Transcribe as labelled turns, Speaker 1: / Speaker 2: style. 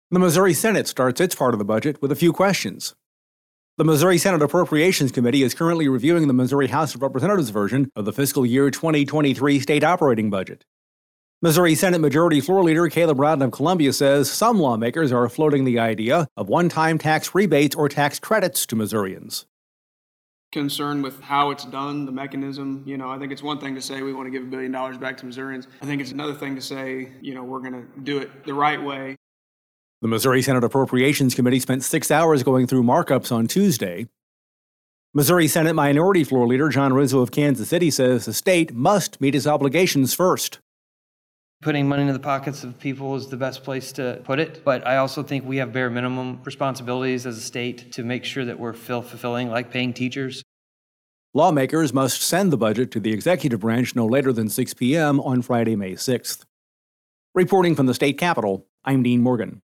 Speaker 1: The Missouri Senate starts its part of the budget with a few questions. The Missouri Senate Appropriations Committee is currently reviewing the Missouri House of Representatives version of the fiscal year 2023 state operating budget. Missouri Senate Majority Floor Leader Caleb Rowden of Columbia says some lawmakers are floating the idea of one-time tax rebates or tax credits to Missourians.
Speaker 2: Concerned with how it's done, the mechanism. I think it's one thing to say we want to give $1 billion back to Missourians. I think it's another thing to say, we're going to do it the right way.
Speaker 1: The Missouri Senate Appropriations Committee spent 6 hours going through markups on Tuesday. Missouri Senate Minority Floor Leader John Rizzo of Kansas City says the state must meet its obligations first.
Speaker 3: Putting money into the pockets of people is the best place to put it, but I also think we have bare minimum responsibilities as a state to make sure that we're fulfilling, like paying teachers.
Speaker 1: Lawmakers must send the budget to the executive branch no later than 6 p.m. on Friday, May 6th. Reporting from the state capitol, I'm Dean Morgan.